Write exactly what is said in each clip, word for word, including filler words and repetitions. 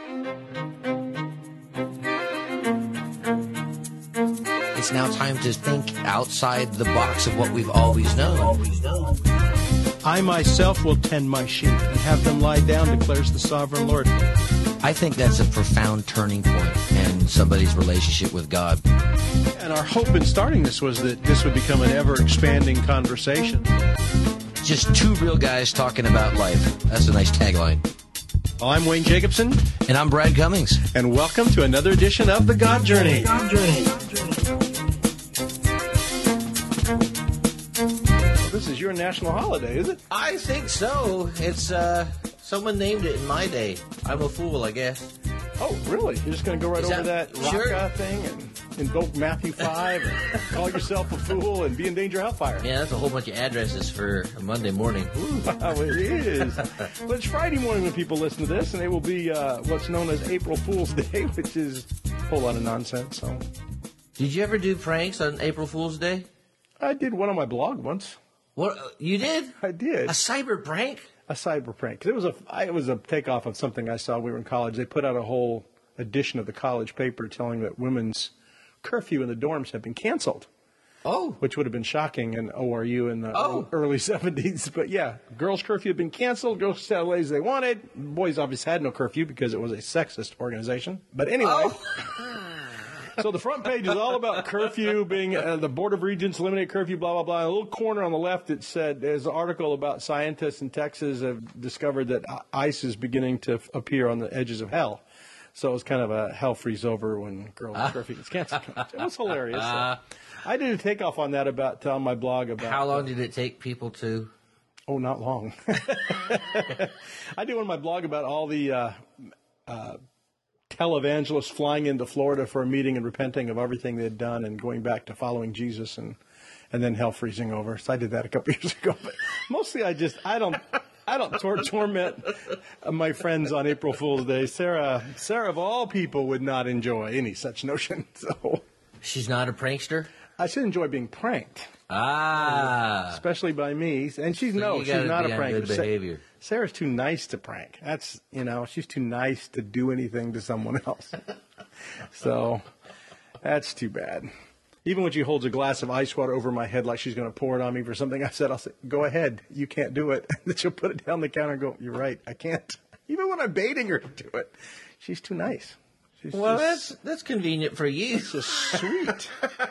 It's now time to think outside the box of what we've always known. I myself will tend my sheep and have them lie down, declares the sovereign Lord. I think that's a profound turning point in somebody's relationship with God. And our hope in starting this was that this would become an ever-expanding conversation. Just two real guys talking about life. That's a nice tagline. Well, I'm Wayne Jacobson. And I'm Brad Cummings. And welcome to another edition of The God Journey. God Journey. Well, this is your national holiday, is it? I think so. It's, uh, someone named it in my day. I'm a fool, I guess. Oh, really? You're just going to go right Is over that, that- Raka sure. thing and invoke Matthew five and call yourself a fool and be in danger of hellfire? Yeah, that's a whole bunch of addresses for a Monday morning. Wow, it is. Well, it's Friday morning when people listen to this, and it will be uh, what's known as April Fool's Day, which is a whole lot of nonsense. So, Did you ever do pranks on April Fool's Day? I did one on my blog once. What? You did? I did. A cyber prank? A cyber prank. 'Cause it was a I- it was a takeoff of something I saw when we were in college. They put out a whole edition of the college paper telling that women's curfew in the dorms had been canceled, Oh. which would have been shocking in O R U in the Oh. early seventies. But yeah, girls' curfew had been canceled. Girls could stay as late as they wanted. Boys obviously had no curfew because it was a sexist organization. But anyway. Oh. So the front page is all about curfew being, uh, the Board of Regents eliminate curfew, blah, blah, blah. A little corner on the left, it said, there's an article about scientists in Texas have discovered that ice is beginning to f- appear on the edges of hell. So it was kind of a hell freeze over when girls' curfew gets canceled. It was hilarious. So I did a takeoff on that about uh, on my blog about. How long did it take people to? Oh, not long. I did one on my blog about all the uh, uh, televangelists flying into Florida for a meeting and repenting of everything they'd done and going back to following Jesus and and then hell freezing over. So I did that a couple years ago. But mostly I just, I don't, I don't tor- torment my friends on April Fool's Day. Sarah, Sarah of all people would not enjoy any such notion. So She's not a prankster? I should enjoy being pranked. Ah. Especially by me. And she's So no, you she's gotta not be a on pranker. good behavior. Sarah's too nice to prank. That's, you know, she's too nice to do anything to someone else. So that's too bad. Even when she holds a glass of ice water over my head like she's going to pour it on me for something I said, I'll say, go ahead, you can't do it. And then she'll put it down the counter and go, you're right, I can't. Even when I'm baiting her to do it, she's too nice. She's Well, just, that's that's convenient for you. just sweet.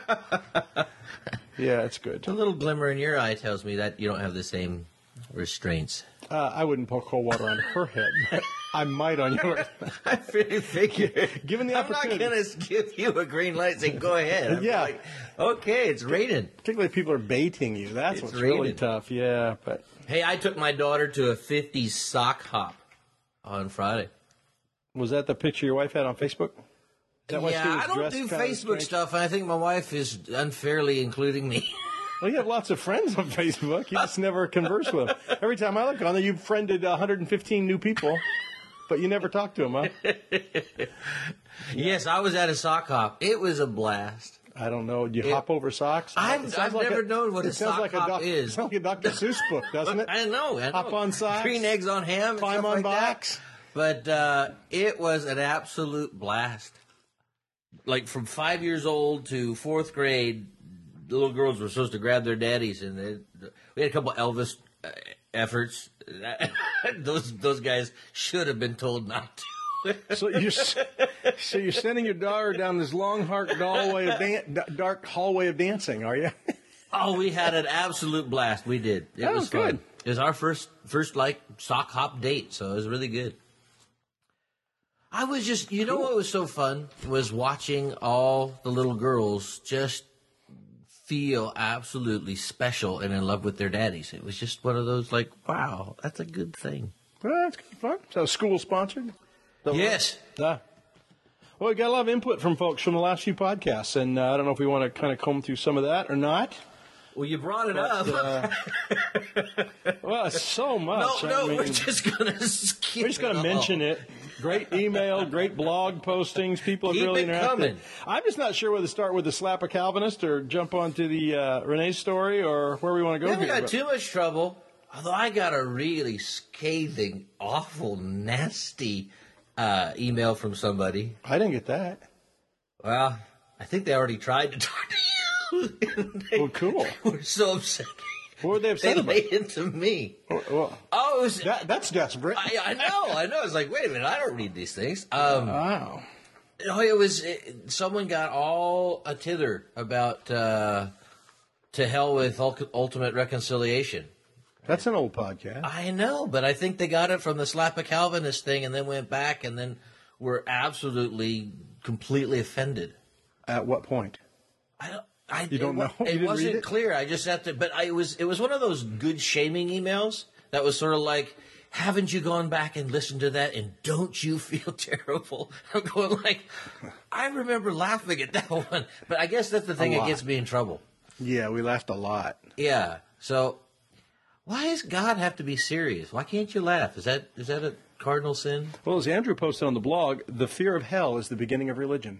Yeah, it's good. A little glimmer in your eye tells me that you don't have the same restraints. Uh, I wouldn't pour cold water on her head, but I might on yours. I really figure. Given the I'm not opportunity. going to give you a green light and say, go ahead. I'm Yeah. like, okay, it's raining. Particularly if people are baiting you. That's It's what's really raining. tough. Yeah, but Hey, I took my daughter to a fifties sock hop on Friday. was that the picture your wife had on Facebook? Is that why she Yeah, was I don't dressed do kind of Facebook strange? stuff, and I think my wife is unfairly including me. Well, you have lots of friends on Facebook. You just never converse with them. Every time I look on there, you've friended one hundred fifteen new people, but you never talk to them, huh? Yes, I was at a sock hop. It was a blast. I don't know. Do you It- hop over socks? I've- It sounds I've like never known what it a sounds sock like hop doc, is. It sounds like a Doctor Seuss book, doesn't it? I know. I know. Hop on socks. Green eggs on ham. And Climb stuff on like box. That. But uh, it was an absolute blast. Like from five years old to fourth grade, the little girls were supposed to grab their daddies, and they, we had a couple Elvis uh, efforts. those those guys should have been told not to. So you're so you're sending your daughter down this long, dark hallway of dan- dark hallway of dancing, are you? Oh, we had an absolute blast. We did. It Oh, was fun. good. It was our first first like sock hop date, so it was really good. I was just, you know what was so fun was watching all the little girls just feel absolutely special and in love with their daddies. It was just one of those like, wow, that's a good thing. Well, that's good fun. So school sponsored? Yes. Ah. Well, we got a lot of input from folks from the last few podcasts, and uh, I don't know if we want to kind of comb through some of that or not. Well, you brought it But, up. uh, well, it's so much. no, I no, mean, we're just gonna skip we're just going to it all. mention it. Great email, great blog postings. People have Keep really it interacted. coming. I'm just not sure whether to start with the Slap a Calvinist or jump onto the uh, Renee's story or where we want to We go haven't here. got but- too much trouble. Although I got a really scathing, awful, nasty uh, email from somebody. I didn't get that. Well, I think they already tried to talk to you. they, Well, cool. They were so upset. What were they upset They about? laid into me. Well, well, Oh, it was, that, that's desperate. I, I know, I know. I was like, wait a minute, I don't read these things. Um, Wow. no, it was it, someone got all a tither about uh, to hell with ul- ultimate reconciliation. That's an old podcast. I know, but I think they got it from the Slap a Calvinist thing, and then went back, and then were absolutely, completely offended. At what point? I don't. I, You don't it, know? You It didn't wasn't read it? clear. I just had to. But I, it was. It was one of those good shaming emails that was sort of like, "Haven't you gone back and listened to that? And don't you feel terrible?" I'm going like, I remember laughing at that one, but I guess that's the thing that lot. gets me in trouble. Yeah, we laughed a lot. Yeah. So, why does God have to be serious? Why can't you laugh? Is that is that a cardinal sin? Well, as Andrew posted on the blog, the fear of hell is the beginning of religion.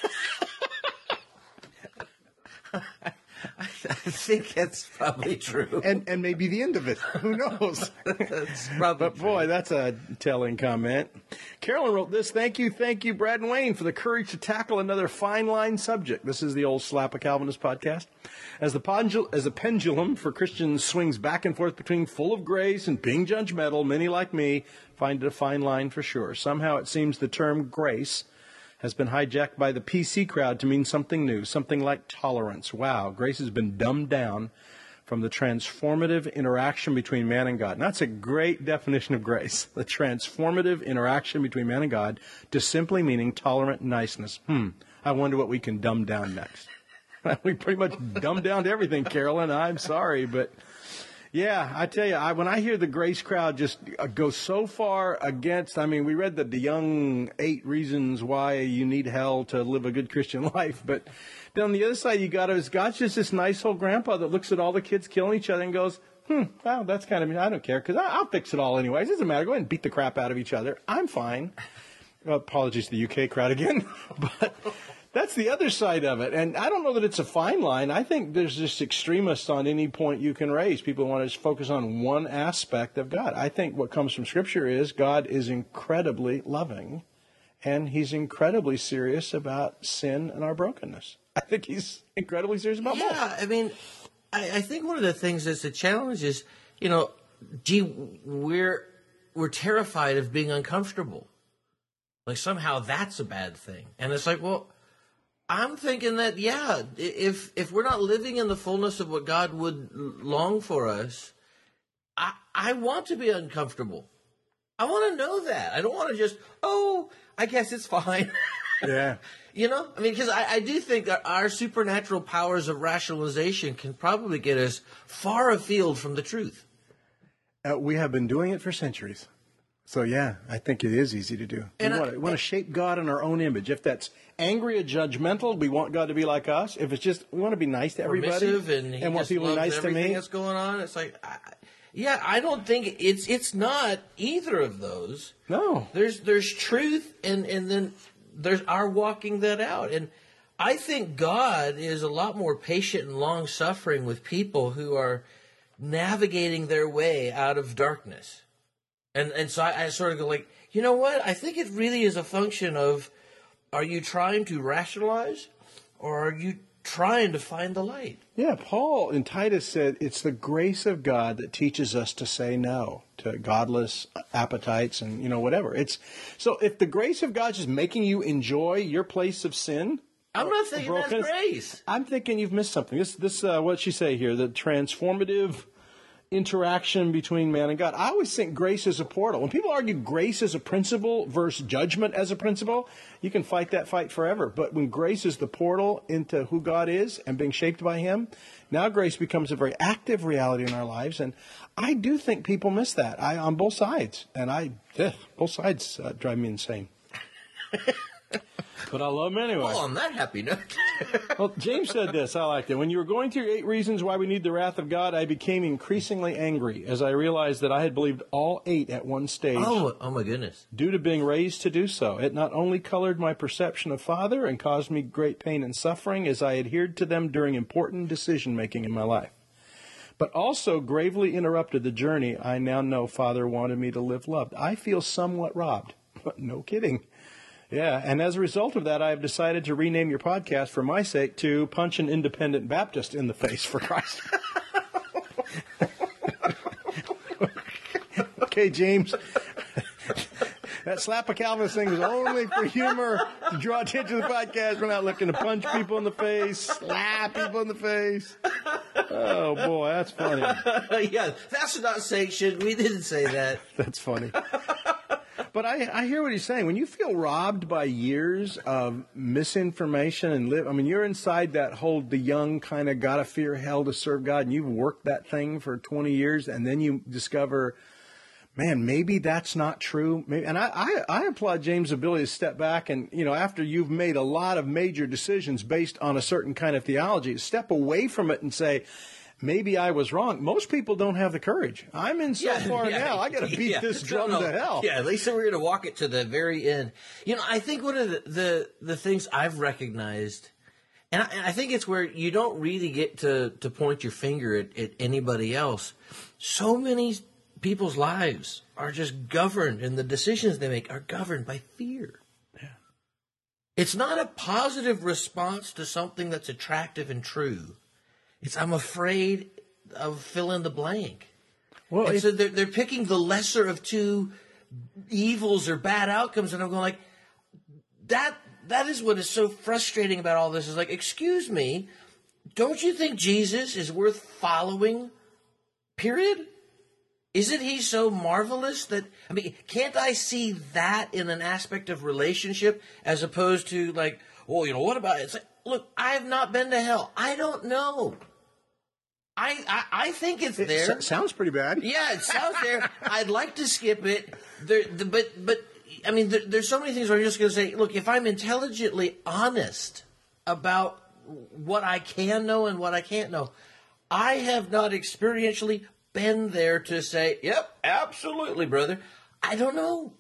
I think that's probably true. And and maybe the end of it. Who knows? That's probably But boy, that's a telling comment. Carolyn wrote this. Thank you, thank you, Brad and Wayne, for the courage to tackle another fine line subject. This is the old Slap a Calvinist podcast. As the pendul- as the pendulum for Christians swings back and forth between full of grace and being judgmental, many like me find it a fine line for sure. Somehow it seems the term grace has been hijacked by the P C crowd to mean something new, something like tolerance. Wow, grace has been dumbed down from the transformative interaction between man and God. And that's a great definition of grace, the transformative interaction between man and God, to simply meaning tolerant niceness. Hmm, I wonder what we can dumb down next. We pretty much dumbed down to everything, Carolyn. I'm sorry, but... Yeah, I tell you, I, when I hear the grace crowd just uh, go so far against, I mean, we read the, the young eight reasons why you need hell to live a good Christian life, but then on the other side, you got is God's just this nice old grandpa that looks at all the kids killing each other and goes, hmm, wow, that's kind of, I don't care, because I'll fix it all anyways. It doesn't matter. Go ahead and beat the crap out of each other. I'm fine. Well, apologies to the U K crowd again, but... That's the other side of it. And I don't know that it's a fine line. I think there's just extremists on any point you can raise. People want to just focus on one aspect of God. I think what comes from Scripture is God is incredibly loving, and he's incredibly serious about sin and our brokenness. I think he's incredibly serious about both. Yeah, I mean, I, I think one of the things that's a challenge is, you know, gee, we're we're terrified of being uncomfortable. Like somehow that's a bad thing. And it's like, well, I'm thinking that, yeah, if if we're not living in the fullness of what God would long for us, I, I want to be uncomfortable. I want to know that. I don't want to just, oh, I guess it's fine. Yeah. You know? I mean, because I, I do think that our supernatural powers of rationalization can probably get us far afield from the truth. Uh, we have been doing it for centuries. So, yeah, I think it is easy to do. And we I- want, to, we want to shape God in our own image. If that's angry or judgmental, we want God to be like us. If it's just, we want to be nice to everybody Permissive, and he want just people to be loves nice to everything me. that's going on. It's like, I, yeah, I don't think it's it's not either of those. No. There's there's truth, and and then there's our walking that out. And I think God is a lot more patient and long suffering with people who are navigating their way out of darkness. And and so I, I sort of go like, you know what? I think it really is a function of, are you trying to rationalize, or are you trying to find the light? Yeah, Paul in Titus said it's the grace of God that teaches us to say no to godless appetites and, you know, whatever. It's so if the grace of God's just making you enjoy your place of sin, I'm not thinking that's brokenness, grace. I'm thinking you've missed something. This, this, uh, what'd she say here? The transformative interaction between man and God. I always think grace is a portal. When people argue grace as a principle versus judgment as a principle, you can fight that fight forever. But when grace is the portal into who God is and being shaped by him, now grace becomes a very active reality in our lives. And I do think people miss that. I on both sides. And I, ugh, both sides uh, drive me insane. But I love them anyway. Well, on that happy note. Well, James said this. I liked it. When you were going through eight reasons why we need the wrath of God, I became increasingly angry as I realized that I had believed all eight at one stage. oh, oh my goodness. Due to being raised to do so. It not only colored my perception of Father and caused me great pain and suffering as I adhered to them during important decision-making in my life, but also gravely interrupted the journey I now know Father wanted me to live loved. I feel somewhat robbed. No kidding. Yeah, and as a result of that, I have decided to rename your podcast for my sake to Punch an Independent Baptist in the Face for Christ. Okay, James. That slap a Calvinist thing was only for humor, to draw attention to the podcast. We're not looking to punch people in the face, slap people in the face. Oh, boy, that's funny. Yeah, that's not sanctioned. We didn't say that. That's funny. But I, I hear what he's saying. When you feel robbed by years of misinformation and live, I mean, you're inside that whole, the young kind of gotta fear hell to serve God, and you've worked that thing for twenty years, and then you discover, man, maybe that's not true. Maybe, and I, I, I applaud James' ability to step back and, you know, after you've made a lot of major decisions based on a certain kind of theology, step away from it and say, maybe I was wrong. Most people don't have the courage. I'm in so Yeah, far yeah, now. I got to beat yeah. this drum No, no. to hell. Yeah, at least we're going to walk it to the very end. You know, I think one of the the, the things I've recognized, and I, and I think it's where you don't really get to, to point your finger at, at anybody else. So many people's lives are just governed, and the decisions they make are governed by fear. Yeah. It's not a positive response to something that's attractive and true. It's, I'm afraid of fill in the blank. Well, and if, so they're, they're picking the lesser of two evils or bad outcomes. And I'm going like, that, that is what is so frustrating about all this is like, excuse me, don't you think Jesus is worth following? Period. Isn't he so marvelous that, I mean, can't I see that in an aspect of relationship as opposed to like, well, you know, what about it? It's like, look, I have not been to hell. I don't know. I, I, I think it's there. It sounds pretty bad. Yeah, it sounds there. I'd like to skip it. There, the, but, but I mean, there, there's so many things where I'm just going to say, look, if I'm intelligently honest about what I can know and what I can't know, I have not experientially been there to say, yep, absolutely, brother. I don't know.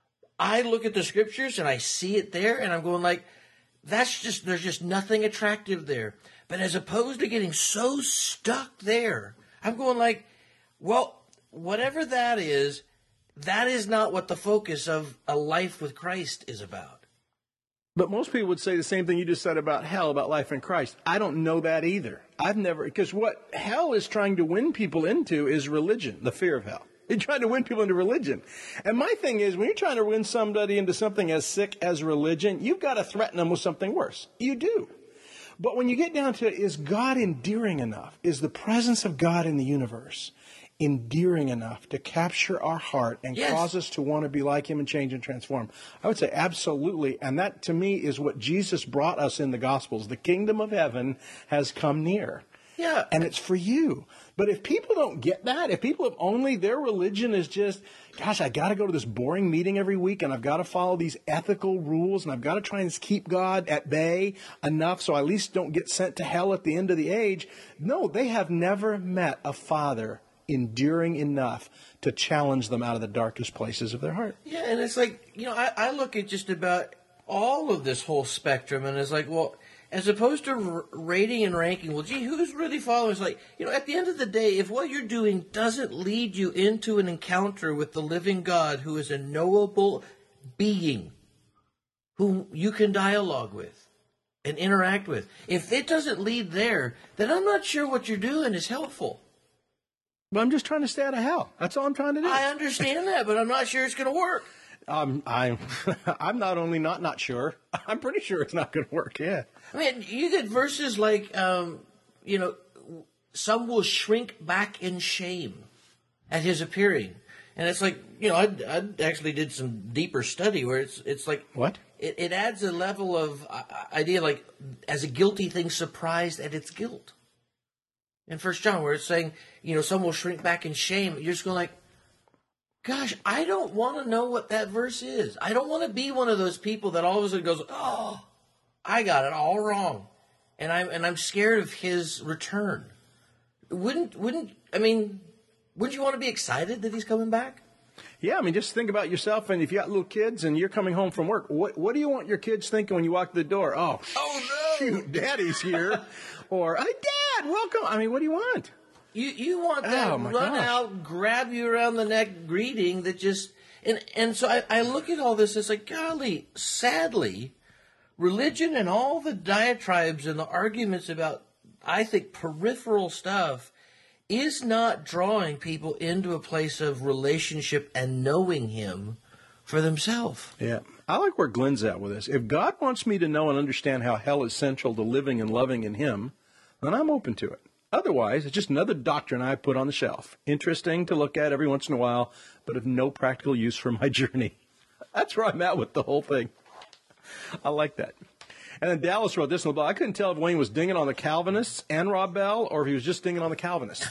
I look at the scriptures and I see it there and I'm going like, that's just, there's just nothing attractive there. But as opposed to getting so stuck there, I'm going like, well, whatever that is, that is not what the focus of a life with Christ is about. But most people would say the same thing you just said about hell, about life in Christ. I don't know that either. I've never, because what hell is trying to win people into is religion, the fear of hell. You're trying to win people into religion. And my thing is, when you're trying to win somebody into something as sick as religion, you've got to threaten them with something worse. You do. But when you get down to, is God endearing enough? Is the presence of God in the universe endearing enough to capture our heart and yes. cause us to want to be like him and change and transform? I would say absolutely. And that, to me, is what Jesus brought us in the Gospels. The kingdom of heaven has come near. Yeah. And it's for you. But if people don't get that, if people have only, their religion is just, gosh, I got to go to this boring meeting every week and I've got to follow these ethical rules and I've got to try and keep God at bay enough so I at least don't get sent to hell at the end of the age. No, they have never met a father enduring enough to challenge them out of the darkest places of their heart. Yeah, and it's like, you know, I, I look at just about all of this whole spectrum and it's like, well, as opposed to r- rating and ranking, well, gee, who's really following? It's like, you know, at the end of the day, if what you're doing doesn't lead you into an encounter with the living God who is a knowable being whom you can dialogue with and interact with, if it doesn't lead there, then I'm not sure what you're doing is helpful. But I'm just trying to stay out of hell. That's all I'm trying to do. I understand that, but I'm not sure it's going to work. Um, I'm, I'm not only not not sure, I'm pretty sure it's not going to work, yeah. I mean, you get verses like, um, you know, some will shrink back in shame at his appearing. And it's like, you know, I, I actually did some deeper study where it's it's like... What? It, it adds a level of uh, idea like, as a guilty thing, surprised at its guilt. In First John, where it's saying, you know, some will shrink back in shame. You're just going like, gosh, I don't want to know what that verse is. I don't want to be one of those people that all of a sudden goes, oh, I got it all wrong. And I'm, and I'm scared of his return. Wouldn't, wouldn't, I mean, wouldn't you want to be excited that he's coming back? Yeah, I mean, just think about yourself, and if you got little kids and you're coming home from work, what what do you want your kids thinking when you walk the door? Oh, oh no, shoot, Daddy's here. Or, hey, Dad, welcome. I mean, what do you want? You you want that Oh, run gosh. out, grab you around the neck greeting that just, And and so I, I look at all this, it's like, golly, sadly, religion and all the diatribes and the arguments about, I think, peripheral stuff is not drawing people into a place of relationship and knowing him for themselves. Yeah. I like where Glenn's at with this. If God wants me to know and understand how hell is central to living and loving in him, then I'm open to it. Otherwise, it's just another doctrine I put on the shelf. Interesting to look at every once in a while, but of no practical use for my journey. That's where I'm at with the whole thing. I like that. And then Dallas wrote this in the blog. I couldn't tell if Wayne was dinging on the Calvinists and Rob Bell, or if he was just dinging on the Calvinists.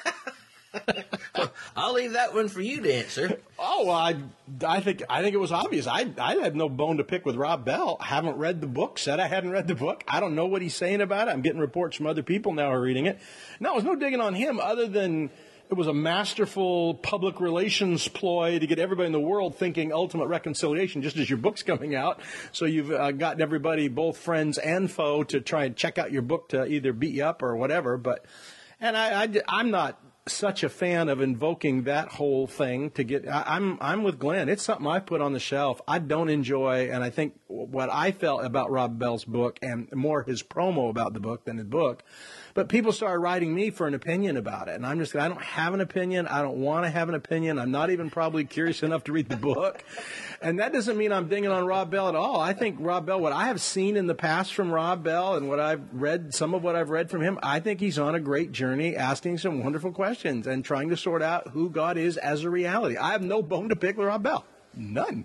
I'll leave that one for you to answer. Oh, well, I, I think I think it was obvious. I I had no bone to pick with Rob Bell. I haven't read the book. Said I hadn't read the book. I don't know what he's saying about it. I'm getting reports from other people now who are reading it. No, there's no digging on him other than it was a masterful public relations ploy to get everybody in the world thinking ultimate reconciliation, just as your book's coming out. So you've uh, gotten everybody, both friends and foe, to try and check out your book to either beat you up or whatever. But and I, I I'm not such a fan of invoking that whole thing to get. I, I'm I'm with Glenn. It's something I put on the shelf. I don't enjoy, and I think what I felt about Rob Bell's book, and more his promo about the book than his book. But people started writing me for an opinion about it, and I'm just, I don't have an opinion. I don't want to have an opinion. I'm not even probably curious enough to read the book. And that doesn't mean I'm dinging on Rob Bell at all. I think Rob Bell, what I have seen in the past from Rob Bell and what I've read, some of what I've read from him, I think he's on a great journey asking some wonderful questions and trying to sort out who God is as a reality. I have no bone to pick with Rob Bell. None.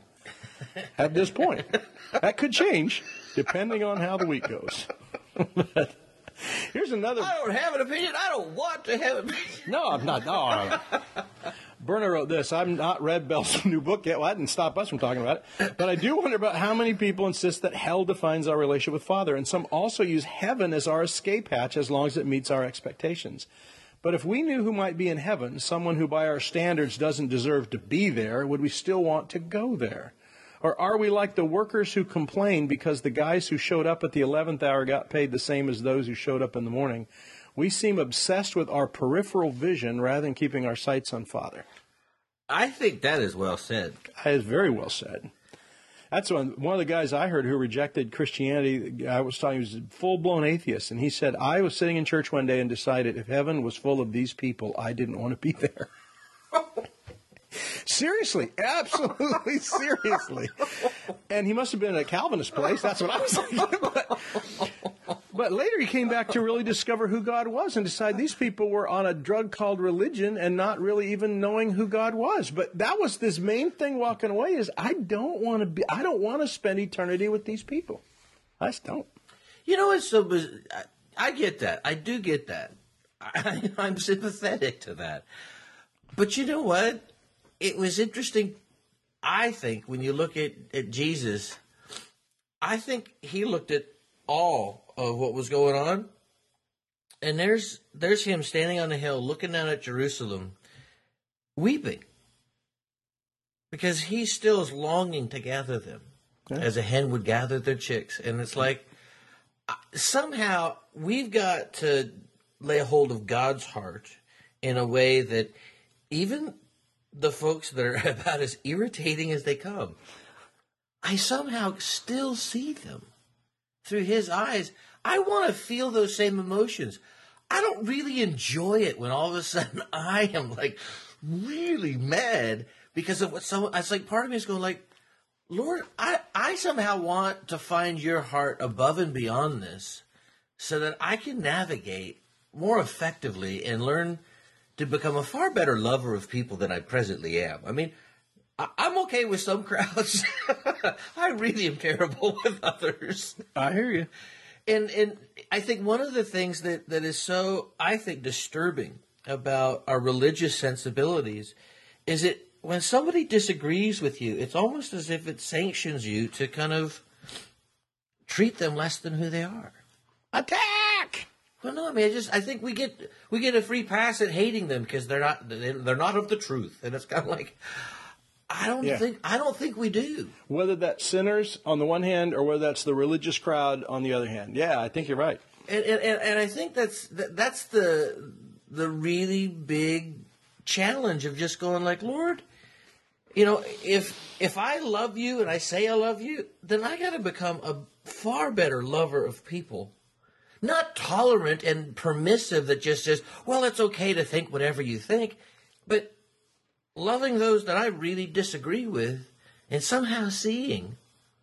At this point. That could change depending on how the week goes. But here's another. I don't have an opinion. I don't want to have an opinion. No, I'm not. No, I'm not. Berner wrote this. I've not read Bell's new book yet. Well, that didn't stop us from talking about it. But I do wonder about how many people insist that hell defines our relationship with Father, and some also use heaven as our escape hatch as long as it meets our expectations. But if we knew who might be in heaven, someone who by our standards doesn't deserve to be there, would we still want to go there? Or are we like the workers who complain because the guys who showed up at the eleventh hour got paid the same as those who showed up in the morning? We seem obsessed with our peripheral vision rather than keeping our sights on Father. I think that is well said. That is very well said. That's one, one of the guys I heard who rejected Christianity. I was talking, he was a full-blown atheist, and he said, I was sitting in church one day and decided if heaven was full of these people, I didn't want to be there. Seriously, absolutely seriously. And he must have been at a Calvinist place. That's what I was thinking. But, but later he came back to really discover who God was and decide these people were on a drug called religion and not really even knowing who God was. But that was this main thing walking away is I don't want to be, I don't want to spend eternity with these people. I just don't. You know, it's so biz- I, I get that. I do get that. I, I'm sympathetic to that. But you know what? It was interesting, I think, when you look at, at Jesus, I think he looked at all of what was going on. And there's there's him standing on the hill looking down at Jerusalem, weeping. Because he still is longing to gather them, yeah. as a hen would gather their chicks. And it's like, somehow we've got to lay a hold of God's heart in a way that even the folks that are about as irritating as they come, I somehow still see them through his eyes. I want to feel those same emotions. I don't really enjoy it when all of a sudden I am like really mad because of what someone, it's like part of me is going like, Lord, I, I somehow want to find your heart above and beyond this so that I can navigate more effectively and learn to become a far better lover of people than I presently am. I mean, I, I'm okay with some crowds. I really am terrible with others. I hear you. And and I think one of the things that, that is so, I think, disturbing about our religious sensibilities is that when somebody disagrees with you, it's almost as if it sanctions you to kind of treat them less than who they are. Attack! Well, no, I mean, I just I think we get we get a free pass at hating them because they're not they're not of the truth, and it's kind of like I don't yeah. think I don't think we do. Whether that's sinners on the one hand or whether that's the religious crowd on the other hand, yeah, I think you're right. And and, and I think that's that's the the really big challenge of just going like, Lord, You know, if if I love you and I say I love you, then I got to become a far better lover of people. Not tolerant and permissive that just says, well, it's okay to think whatever you think, but loving those that I really disagree with and somehow seeing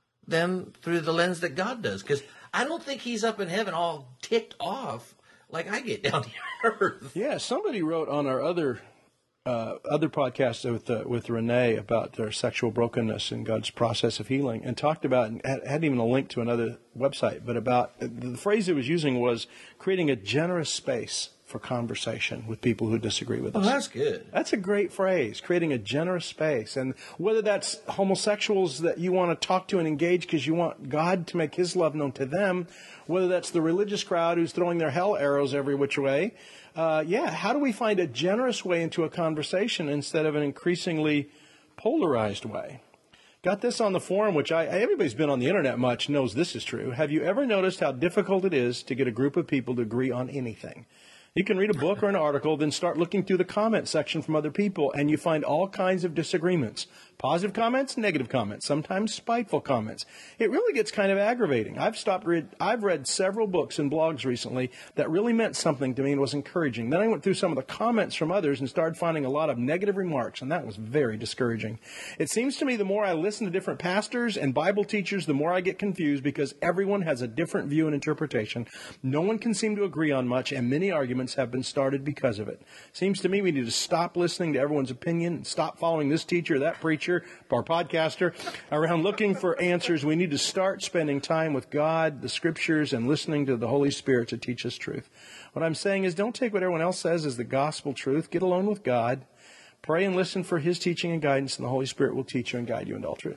them through the lens that God does. Because I don't think he's up in heaven all ticked off like I get down here on earth. Yeah, somebody wrote on our other uh, other podcast with uh, with Renee about their sexual brokenness and God's process of healing, and talked about, and had, had even a link to another website, but about, the phrase it was using was creating a generous space for conversation with people who disagree with us. Oh, that's good. That's a great phrase, creating a generous space. And whether that's homosexuals that you want to talk to and engage because you want God to make his love known to them, whether that's the religious crowd who's throwing their hell arrows every which way, uh, yeah, how do we find a generous way into a conversation instead of an increasingly polarized way? Got this on the forum, which I, everybody's been on the internet much, knows this is true. Have you ever noticed how difficult it is to get a group of people to agree on anything? You can read a book or an article, then start looking through the comment section from other people, and you find all kinds of disagreements. Positive comments, negative comments, sometimes spiteful comments. It really gets kind of aggravating. I've stopped read, I've read several books and blogs recently that really meant something to me and was encouraging. Then I went through some of the comments from others and started finding a lot of negative remarks, and that was very discouraging. It seems to me the more I listen to different pastors and Bible teachers, the more I get confused because everyone has a different view and interpretation. No one can seem to agree on much, and many arguments have been started because of it. Seems to me we need to stop listening to everyone's opinion and stop following this teacher, that preacher, our podcaster, around looking for answers. We need to start spending time with God, the Scriptures, and listening to the Holy Spirit to teach us truth. What I'm saying is don't take what everyone else says as the gospel truth. Get alone with God. Pray and listen for his teaching and guidance, and the Holy Spirit will teach you and guide you into all truth.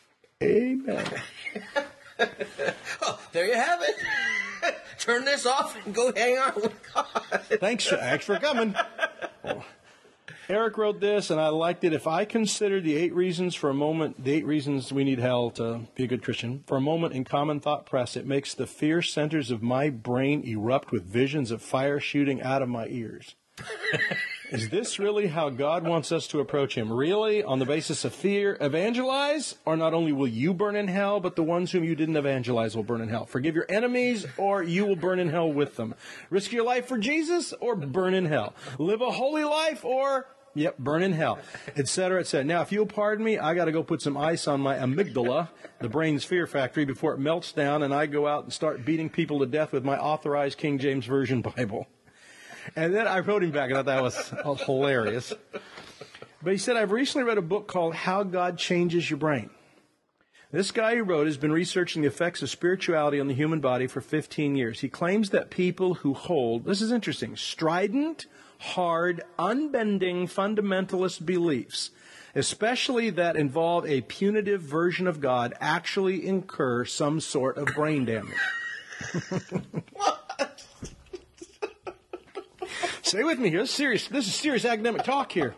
Amen. Oh, there you have it. Turn this off and go hang out with God. Thanks, thanks for coming. Oh. Eric wrote this, and I liked it. If I consider the eight reasons for a moment, the eight reasons we need hell to be a good Christian, for a moment in common thought press, it makes the fear centers of my brain erupt with visions of fire shooting out of my ears. Is this really how God wants us to approach him? Really? On the basis of fear? Evangelize? Or not only will you burn in hell, but the ones whom you didn't evangelize will burn in hell. Forgive your enemies, or you will burn in hell with them. Risk your life for Jesus, or burn in hell. Live a holy life, or... Yep, burn in hell, et cetera, et cetera. Now, if you'll pardon me, I got to go put some ice on my amygdala, the brain's fear factory, before it melts down, and I go out and start beating people to death with my authorized King James Version Bible. And then I wrote him back, and I thought that was, that was hilarious. But he said, I've recently read a book called How God Changes Your Brain. This guy who wrote has been researching the effects of spirituality on the human body for fifteen years. He claims that people who hold, this is interesting, strident, hard, unbending fundamentalist beliefs, especially that involve a punitive version of God, actually incur some sort of brain damage. What? Stay with me here. This is serious, this is serious academic talk here.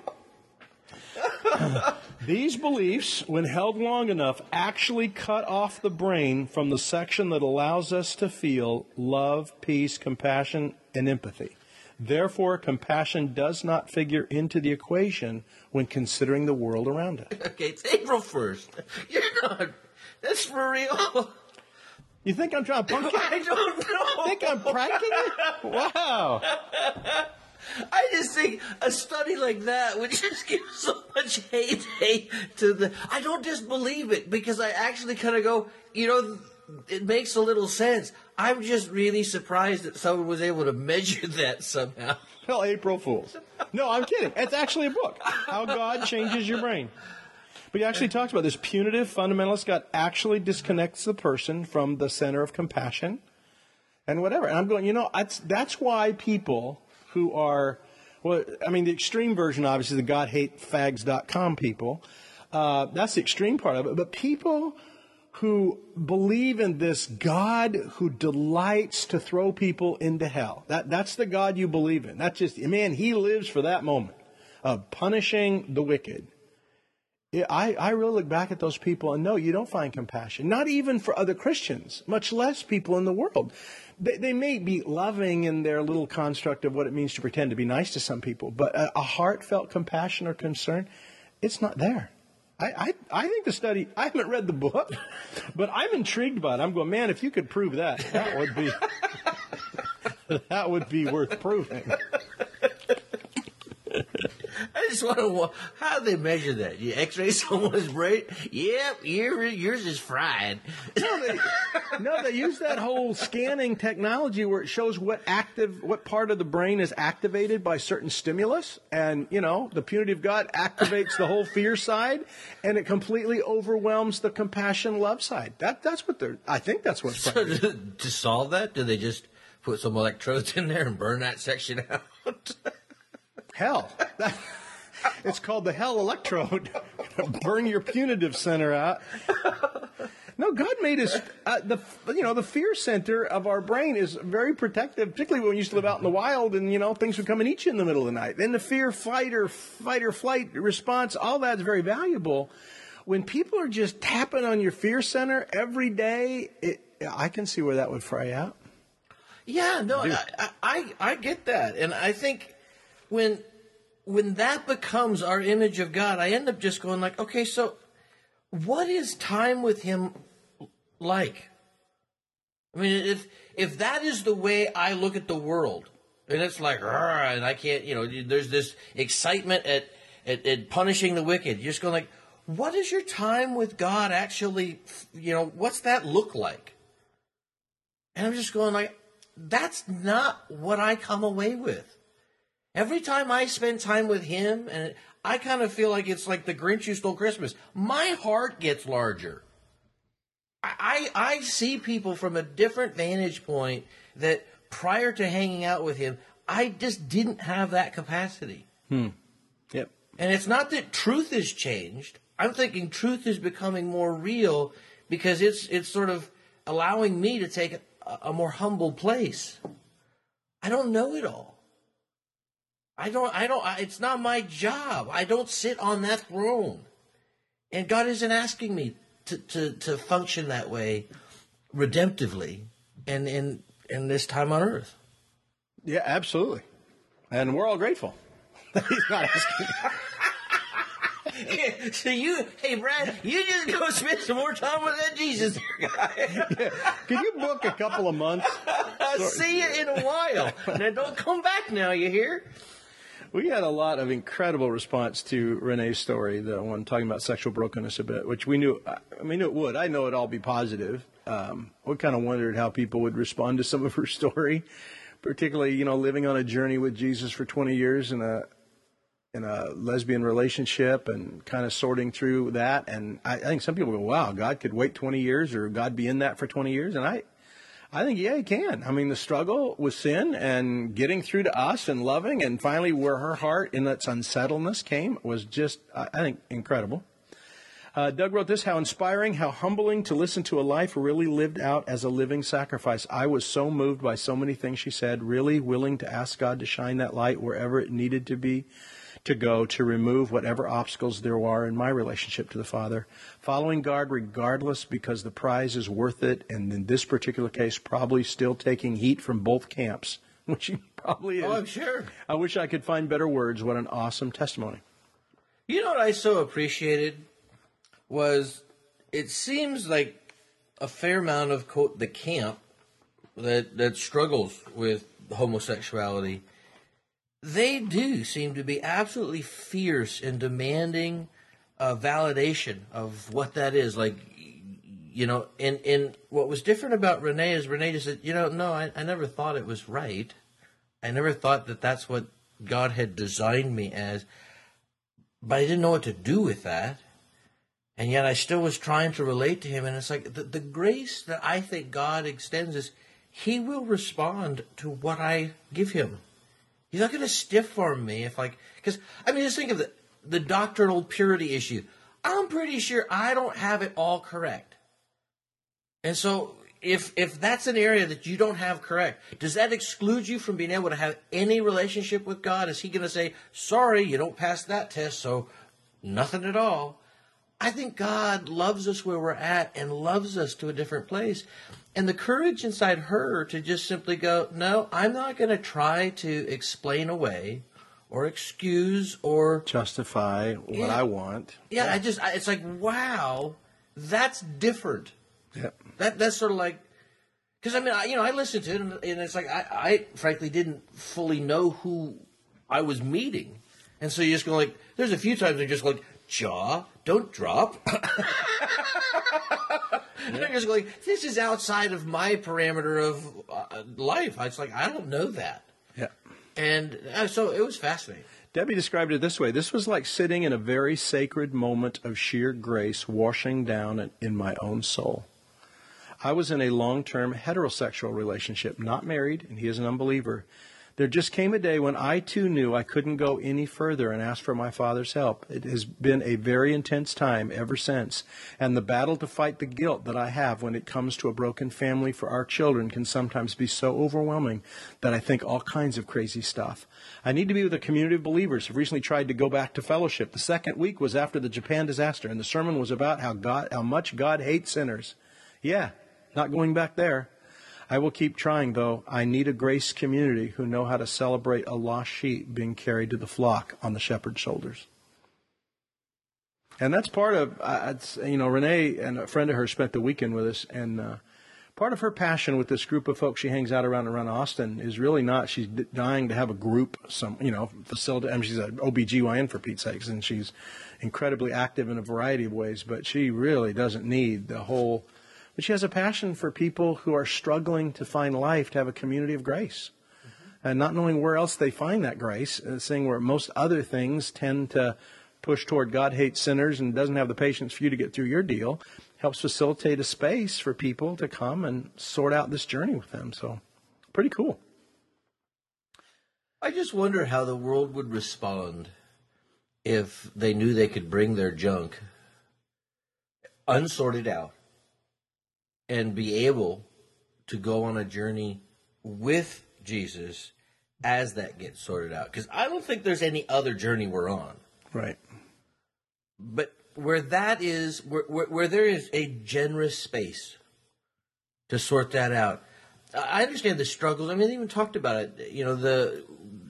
These beliefs, when held long enough, actually cut off the brain from the section that allows us to feel love, peace, compassion, and empathy. Therefore, compassion does not figure into the equation when considering the world around us. Okay, it's April first. You're not. That's for real. You think I'm trying to punk you? I don't know. You think I'm pranking you? Wow. I just think a study like that would just give so much heyday to the... I don't disbelieve it, because I actually kind of go, you know, it makes a little sense. I'm just really surprised that someone was able to measure that somehow. Well, April Fools. No, I'm kidding. It's actually a book, How God Changes Your Brain. But he actually talks about this punitive fundamentalist God actually disconnects the person from the center of compassion and whatever. And I'm going, you know, that's, that's why people who are, well, I mean, the extreme version, obviously, the God Hate Fags dot com people, uh, that's the extreme part of it. But people who believe in this God who delights to throw people into hell, that, that's the God you believe in. That's just, man, he lives for that moment of punishing the wicked. I, I really look back at those people and no, you don't find compassion. Not even for other Christians, much less people in the world. They, they may be loving in their little construct of what it means to pretend to be nice to some people, but a, a heartfelt compassion or concern, it's not there. I, I, I think the study, I haven't read the book, but I'm intrigued by it. I'm going, man, if you could prove that, that would be, that would be worth proving. I just want to, how do they measure that? You x-ray someone's brain? Yep, your, yours is fried. No they, no, they use that whole scanning technology where it shows what active, what part of the brain is activated by certain stimulus. And, you know, the punitive God activates the whole fear side, and it completely overwhelms the compassion love side. That, that's what they're, I think that's what's So to, to solve that, do they just put some electrodes in there and burn that section out? Hell. That, it's called the hell electrode. Burn your punitive center out. No, God made us, uh, the you know, the fear center of our brain is very protective, particularly when we used to live out in the wild and, you know, things would come and eat you in the middle of the night. Then the fear, fight, or fight or flight response, all that's very valuable. When people are just tapping on your fear center every day, it, I can see where that would fry out. Yeah, no, I, I I get that. And I think when when that becomes our image of God, I end up just going like, okay, so what is time with him like? I mean, if if that is the way I look at the world, and it's like, and I can't, you know, there's this excitement at, at, at punishing the wicked. You're just going like, what is your time with God actually, you know, what's that look like? And I'm just going like, that's not what I come away with. Every time I spend time with him, and I kind of feel like it's like the Grinch who stole Christmas, my heart gets larger. I, I see people from a different vantage point that prior to hanging out with him, I just didn't have that capacity. Hmm. Yep. And it's not that truth has changed. I'm thinking truth is becoming more real because it's it's sort of allowing me to take a, a more humble place. I don't know it all. I don't, I don't, it's not my job. I don't sit on that throne. And God isn't asking me to, to, to function that way redemptively in, in, in this time on earth. Yeah, absolutely. And we're all grateful that he's not asking. Yeah, so you, hey Brad, you just go spend some more time with that Jesus guy. Yeah. Can you book a couple of months? See you in a while. Now don't come back now, you hear? We had a lot of incredible response to Renee's story, the one talking about sexual brokenness a bit, which we knew, I mean, it would. I know it'd all be positive. Um, we kind of wondered how people would respond to some of her story, particularly, you know, living on a journey with Jesus for twenty years in a in a lesbian relationship and kind of sorting through that. And I, I think some people go, wow, God could wait twenty years or God be in that for twenty years. And I, I think, yeah, he can. I mean, the struggle with sin and getting through to us and loving, and finally where her heart in its unsettledness came was just, I think, incredible. Uh, Doug wrote this, how inspiring, how humbling to listen to a life really lived out as a living sacrifice. I was so moved by so many things she said, really willing to ask God to shine that light wherever it needed to be, to go, to remove whatever obstacles there are in my relationship to the Father. Following God regardless because the prize is worth it, and in this particular case, probably still taking heat from both camps, which he probably is. Oh, I'm sure. I wish I could find better words. What an awesome testimony. You know what I so appreciated was it seems like a fair amount of, quote, the camp that, that struggles with homosexuality, they do seem to be absolutely fierce in demanding a validation of what that is. Like, you know, and, and what was different about Renee is Renee just said, you know, no, I, I never thought it was right. I never thought that that's what God had designed me as. But I didn't know what to do with that. And yet I still was trying to relate to him. And it's like the, the grace that I think God extends is he will respond to what I give him. He's not going to stiff arm me if like, because, I mean, just think of the, the doctrinal purity issue. I'm pretty sure I don't have it all correct. And so if if that's an area that you don't have correct, does that exclude you from being able to have any relationship with God? Is he going to say, sorry, you don't pass that test, so nothing at all? I think God loves us where we're at and loves us to a different place. And the courage inside her to just simply go, no, I'm not going to try to explain away or excuse or justify what yeah. I want. Yeah, yeah. I just, I, it's like, wow, that's different. Yep. That That's sort of like, because I mean, I, you know, I listened to it and, and it's like, I, I frankly didn't fully know who I was meeting. And so you just go like, there's a few times they're just like, jaw, don't drop. And I'm just going, this is outside of my parameter of uh, life. It's like, I don't know that. Yeah. And uh, so it was fascinating. Debbie described it this way. This was like sitting in a very sacred moment of sheer grace washing down in my own soul. I was in a long-term heterosexual relationship, not married, and he is an unbeliever. There just came a day when I, too, knew I couldn't go any further and asked for my Father's help. It has been a very intense time ever since, and the battle to fight the guilt that I have when it comes to a broken family for our children can sometimes be so overwhelming that I think all kinds of crazy stuff. I need to be with a community of believers who recently tried to go back to fellowship. The second week was after the Japan disaster, and the sermon was about how God, how much God hates sinners. Yeah, not going back there. I will keep trying, though. I need a grace community who know how to celebrate a lost sheep being carried to the flock on the shepherd's shoulders. And that's part of, uh, you know, Renee and a friend of hers spent the weekend with us, and uh, part of her passion with this group of folks she hangs out around around Austin is really not, she's dying to have a group, some, you know, facility. I mean, she's an O B G Y N for Pete's sakes, and she's incredibly active in a variety of ways, but she really doesn't need the whole. But she has a passion for people who are struggling to find life, to have a community of grace. Mm-hmm. And not knowing where else they find that grace, uh, seeing where most other things tend to push toward God hates sinners and doesn't have the patience for you to get through your deal, helps facilitate a space for people to come and sort out this journey with them. So, pretty cool. I just wonder how the world would respond if they knew they could bring their junk unsorted out and be able to go on a journey with Jesus as that gets sorted out. Because I don't think there's any other journey we're on. Right. But where that is, where, where, where there is a generous space to sort that out. I understand the struggles. I mean, they even talked about it. You know, the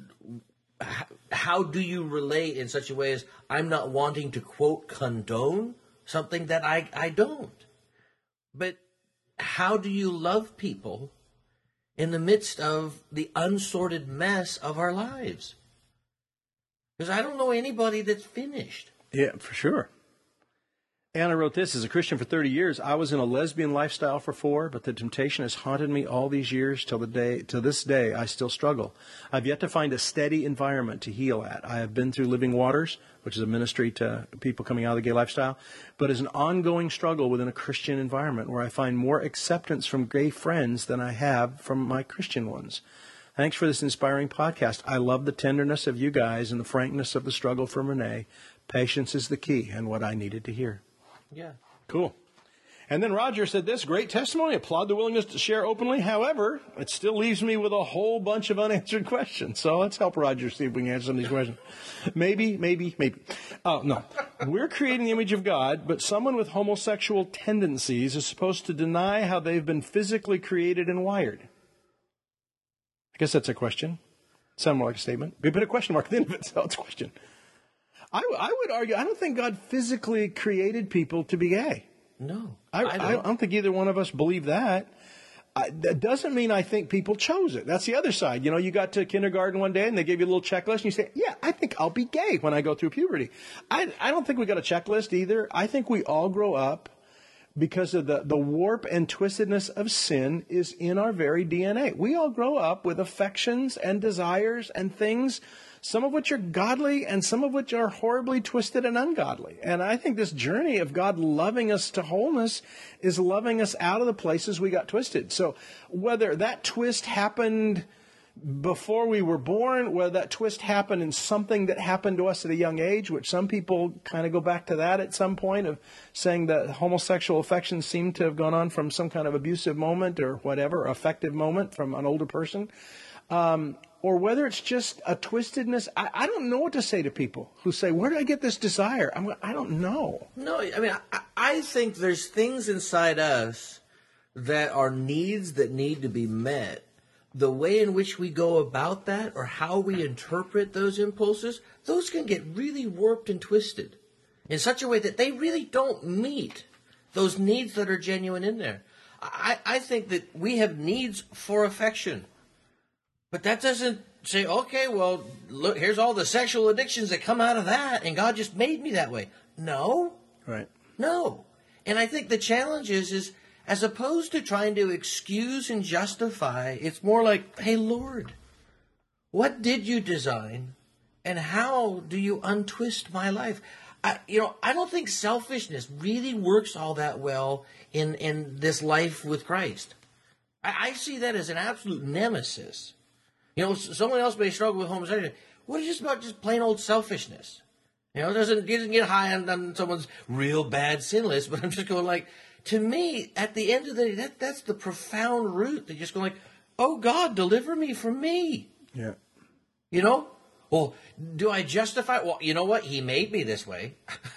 how do you relate in such a way as I'm not wanting to, quote, condone something that I, I don't. But how do you love people in the midst of the unsorted mess of our lives? Because I don't know anybody that's finished. Yeah, for sure. Anna wrote this, as a Christian for thirty years, I was in a lesbian lifestyle for four, but the temptation has haunted me all these years till the day, till this day I still struggle. I've yet to find a steady environment to heal at. I have been through Living Waters, which is a ministry to people coming out of the gay lifestyle, but is an ongoing struggle within a Christian environment where I find more acceptance from gay friends than I have from my Christian ones. Thanks for this inspiring podcast. I love the tenderness of you guys and the frankness of the struggle from Renee. Patience is the key and what I needed to hear. Yeah. Cool. And then Roger said this, great testimony. Applaud the willingness to share openly. However, it still leaves me with a whole bunch of unanswered questions. So let's help Roger see if we can answer some of these questions. Maybe, maybe, maybe. Oh, no. We're creating the image of God, but someone with homosexual tendencies is supposed to deny how they've been physically created and wired. I guess that's a question. Sound more like a statement. We put a question mark at the end of it, so it's a question. I, I would argue, I don't think God physically created people to be gay. No. I, I, don't. I don't think either one of us believe that. I, that doesn't mean I think people chose it. That's the other side. You know, you got to kindergarten one day and they gave you a little checklist and you say, yeah, I think I'll be gay when I go through puberty. I, I don't think we got a checklist either. I think we all grow up because of the, the warp and twistedness of sin is in our very D N A. We all grow up with affections and desires and things, some of which are godly and some of which are horribly twisted and ungodly. And I think this journey of God loving us to wholeness is loving us out of the places we got twisted. So whether that twist happened before we were born, whether that twist happened in something that happened to us at a young age, which some people kind of go back to that at some point of saying that homosexual affections seem to have gone on from some kind of abusive moment or whatever, affective moment from an older person. Um, or whether it's just a twistedness. I, I don't know what to say to people who say, where did I get this desire? I'm, I don't know. No, I mean, I, I think there's things inside us that are needs that need to be met, the way in which we go about that or how we interpret those impulses, those can get really warped and twisted in such a way that they really don't meet those needs that are genuine in there. I, I think that we have needs for affection, but that doesn't say, okay, well, look, here's all the sexual addictions that come out of that, and God just made me that way. No. Right. No. And I think the challenge is, is as opposed to trying to excuse and justify, it's more like, hey, Lord, what did you design, and how do you untwist my life? I, you know, I don't think selfishness really works all that well in, in this life with Christ. I, I see that as an absolute nemesis. You know, someone else may struggle with homosexuality. What is this about just plain old selfishness? You know, it doesn't, it doesn't get high on, on someone's real bad sin list, but I'm just going like, to me, at the end of the day, that, that's the profound root. They're just going like, oh, God, deliver me from me. Yeah. You know? Well, do I justify? Well, you know what? He made me this way.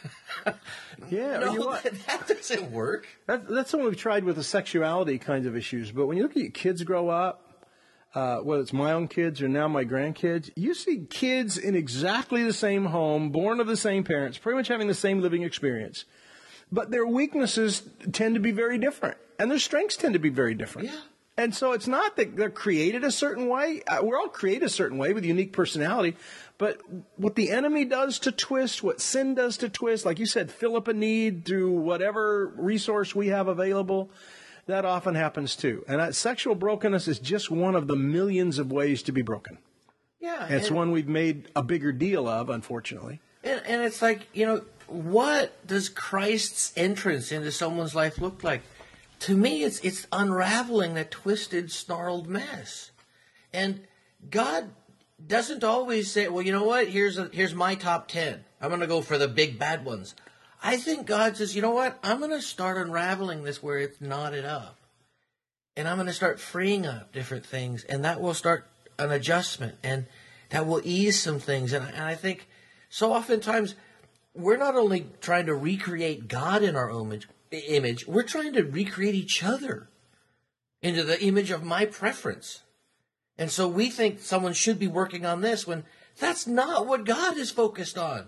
Yeah, no, you know what? that, that doesn't work. That, that's something we've tried with the sexuality kinds of issues. But when you look at your kids grow up, uh, whether it's my own kids or now my grandkids, you see kids in exactly the same home, born of the same parents, pretty much having the same living experience. But their weaknesses tend to be very different, and their strengths tend to be very different. Yeah. And so it's not that they're created a certain way. Uh, we're all created a certain way with unique personality. But what the enemy does to twist, what sin does to twist, like you said, fill up a need through whatever resource we have available, that often happens too. And that sexual brokenness is just one of the millions of ways to be broken. Yeah. It's and, one we've made a bigger deal of, unfortunately. And, and it's like, you know, what does Christ's entrance into someone's life look like? To me, it's it's unraveling that twisted, snarled mess. And God doesn't always say, well, you know what, here's a, here's my top ten. I'm going to go for the big bad ones. I think God says, you know what, I'm going to start unraveling this where it's knotted up. And I'm going to start freeing up different things. And that will start an adjustment. And that will ease some things. And, and I think so oftentimes we're not only trying to recreate God in our image, image, we're trying to recreate each other into the image of my preference. And so we think someone should be working on this when that's not what God is focused on.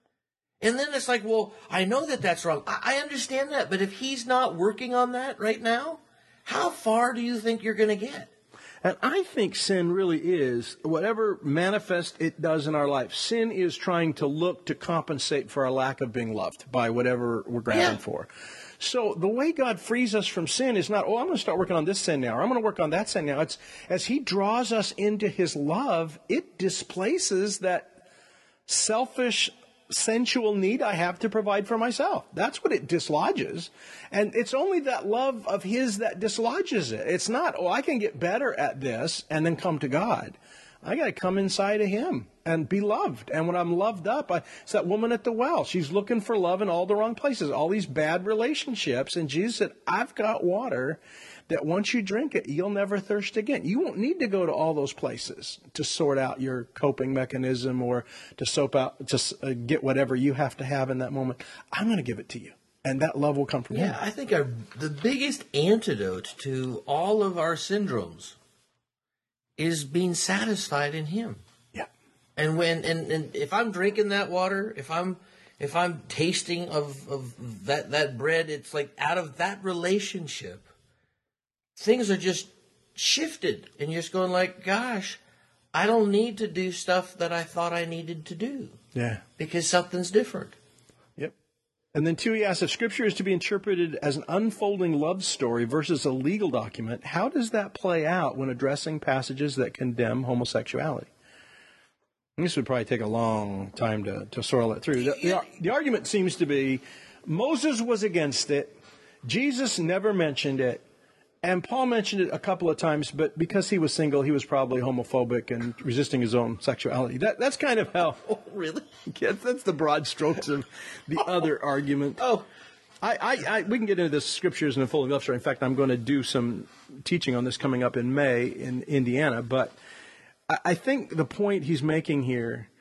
And then it's like, well, I know that that's wrong. I, I understand that. But if he's not working on that right now, how far do you think you're going to get? And I think sin really is, whatever manifest it does in our life, sin is trying to look to compensate for our lack of being loved by whatever we're grabbing Yeah. for. So the way God frees us from sin is not, oh, I'm going to start working on this sin now, or I'm going to work on that sin now. It's as he draws us into his love, it displaces that selfish, sensual need I have to provide for myself. That's what it dislodges. And it's only that love of his that dislodges it. It's not, oh, I can get better at this and then come to God. I got to come inside of him and be loved. And when I'm loved up, I, it's that woman at the well. She's looking for love in all the wrong places, all these bad relationships. And Jesus said, I've got water that once you drink it, you'll never thirst again. You won't need to go to all those places to sort out your coping mechanism or to soap out, to uh, get whatever you have to have in that moment. I'm going to give it to you. And that love will come from Yeah, him. I think our, the biggest antidote to all of our syndromes is being satisfied in him. Yeah. And when and, and if I'm drinking that water, if I'm if I'm tasting of, of that, that bread, it's like out of that relationship, things are just shifted. And you're just going like, gosh, I don't need to do stuff that I thought I needed to do. Yeah. Because something's different. Yep. And then two, he asks, if Scripture is to be interpreted as an unfolding love story versus a legal document, how does that play out when addressing passages that condemn homosexuality? And this would probably take a long time to, to sorrel it through. The, the, the argument seems to be Moses was against it, Jesus never mentioned it, and Paul mentioned it a couple of times, but because he was single, he was probably homophobic and resisting his own sexuality. That, that's kind of how... Oh, really? Yeah, that's the broad strokes of the other argument. Oh, I, I, I, we can get into the scriptures and the full love story. In fact, I'm going to do some teaching on this coming up in May in Indiana. But I, I think the point he's making here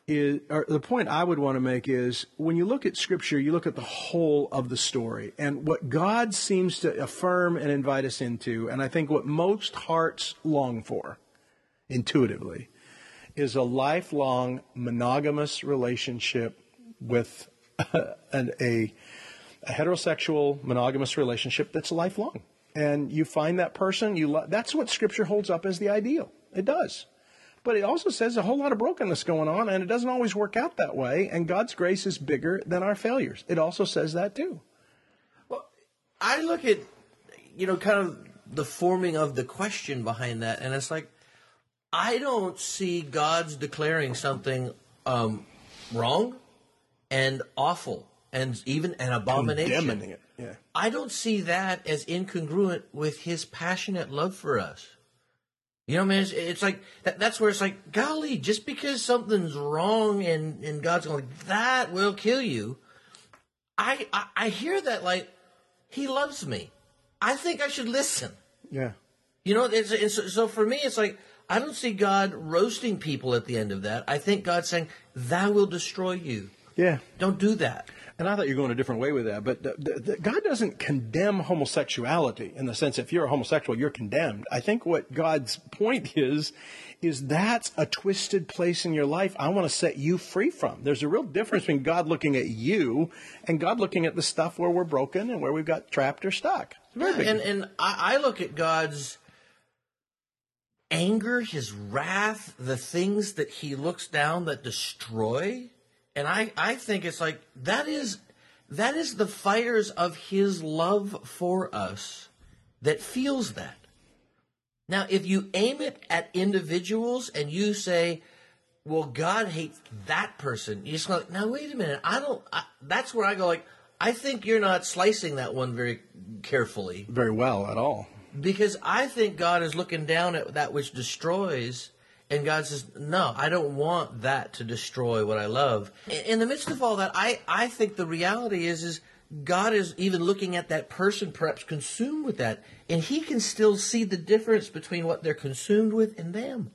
is, or the point I would want to make is when you look at Scripture, you look at the whole of the story. And what God seems to affirm and invite us into, and I think what most hearts long for intuitively, is a lifelong monogamous relationship with an, a, a heterosexual monogamous relationship that's lifelong. And you find that person, you lo- that's what Scripture holds up as the ideal. It does. But it also says a whole lot of brokenness going on, and it doesn't always work out that way, and God's grace is bigger than our failures. It also says that too. Well, I look at, you know, kind of the forming of the question behind that, and it's like, I don't see God's declaring something um, wrong and awful and even an abomination. Condemning it, yeah. I don't see that as incongruent with his passionate love for us. You know, man, it's, it's like, that, that's where it's like, golly, just because something's wrong and, and God's going, that will kill you. I, I, I hear that like, he loves me. I think I should listen. Yeah. You know, it's, it's, so for me, it's like, I don't see God roasting people at the end of that. I think God's saying, that will destroy you. Yeah. Don't do that. And I thought you were going a different way with that. But the, the, the, God doesn't condemn homosexuality in the sense if you're a homosexual, you're condemned. I think what God's point is, is that's a twisted place in your life I want to set you free from. There's a real difference between God looking at you and God looking at the stuff where we're broken and where we've got trapped or stuck. It's very Yeah, big. and and I, I look at God's anger, his wrath, the things that he looks down that destroy. And I, I think it's like, that is, that is the fires of his love for us that fuels that. Now, if you aim it at individuals and you say, well, God hates that person, you just go, now, wait a minute. I don't, I, that's where I go like, I think you're not slicing that one very carefully. Very well at all. Because I think God is looking down at that which destroys, and God says, no, I don't want that to destroy what I love. In the midst of all that, I, I think the reality is, is God is even looking at that person perhaps consumed with that, and he can still see the difference between what they're consumed with and them.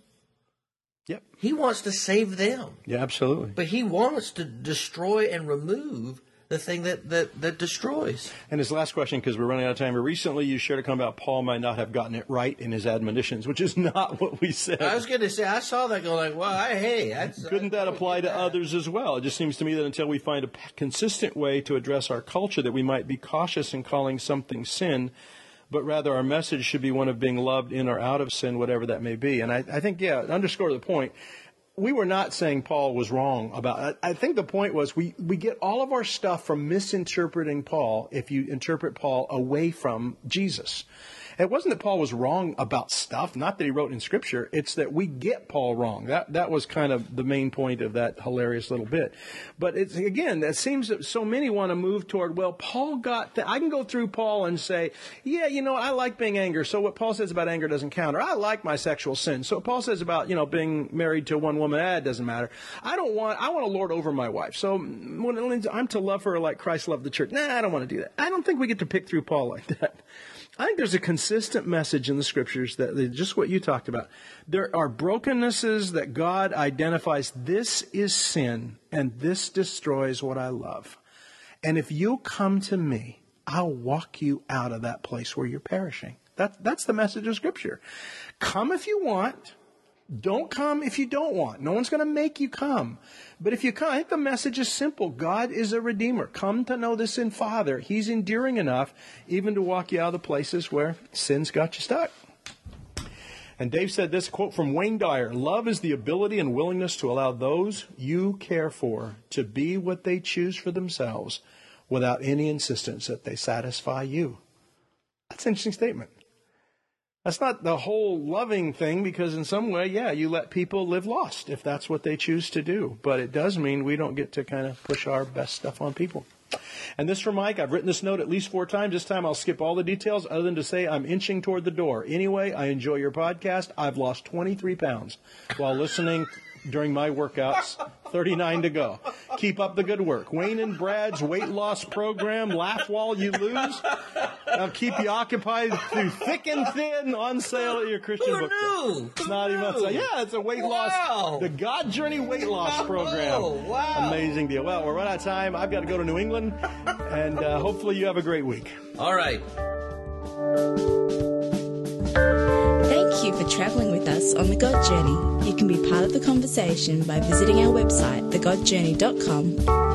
Yep. He wants to save them. Yeah, absolutely. But he wants to destroy and remove the thing that, that, that destroys. And his last question, because we're running out of time. Recently, you shared a comment about Paul might not have gotten it right in his admonitions, which is not what we said. I was going to say, I saw that go like, well, I, hey. That's, Couldn't that apply to others as well? It just seems to me that until we find a consistent way to address our culture, that we might be cautious in calling something sin, but rather our message should be one of being loved in or out of sin, whatever that may be. And I, I think, yeah, underscore the point, we were not saying Paul was wrong about it. I think the point was we, we get all of our stuff from misinterpreting Paul if you interpret Paul away from Jesus. It wasn't that Paul was wrong about stuff, not that he wrote in Scripture. It's that we get Paul wrong. That that was kind of the main point of that hilarious little bit. But it's again, it seems that so many want to move toward, well, Paul got, th- I can go through Paul and say, yeah, you know, I like being angry, so what Paul says about anger doesn't count. Or I like my sexual sin, so what Paul says about, you know, being married to one woman, eh, it doesn't matter. I don't want, I want to lord over my wife. So when I'm to love her like Christ loved the church. Nah, I don't want to do that. I don't think we get to pick through Paul like that. I think there's a consistent message in the Scriptures that just what you talked about. There are brokennesses that God identifies. This is sin, and this destroys what I love. And if you'll come to me, I'll walk you out of that place where you're perishing. That, that's the message of Scripture. Come if you want. Don't come if you don't want. No one's going to make you come. But if you come, I think the message is simple. God is a redeemer. Come to know this in Father. He's enduring enough even to walk you out of the places where sin's got you stuck. And Dave said this, quote from Wayne Dyer, love is the ability and willingness to allow those you care for to be what they choose for themselves without any insistence that they satisfy you. That's an interesting statement. That's not the whole loving thing, because in some way, yeah, you let people live lost if that's what they choose to do. But it does mean we don't get to kind of push our best stuff on people. And this from Mike, I've written this note at least four times. This time I'll skip all the details other than to say I'm inching toward the door. Anyway, I enjoy your podcast. I've lost twenty-three pounds while listening during my workouts. thirty-nine to go. Keep up the good work. Wayne and Brad's weight loss program, Laugh While You Lose. I'll keep you occupied through thick and thin, on sale at your Christian Who book. knew? It's Who not even knew? a, yeah, it's a weight Wow. loss, the God Journey weight loss program. Oh, wow. Amazing deal. Well, we're running out of time. I've got to go to New England, and uh, hopefully you have a great week. All right. Thank you for traveling with us on The God Journey. You can be part of the conversation by visiting our website, the god journey dot com,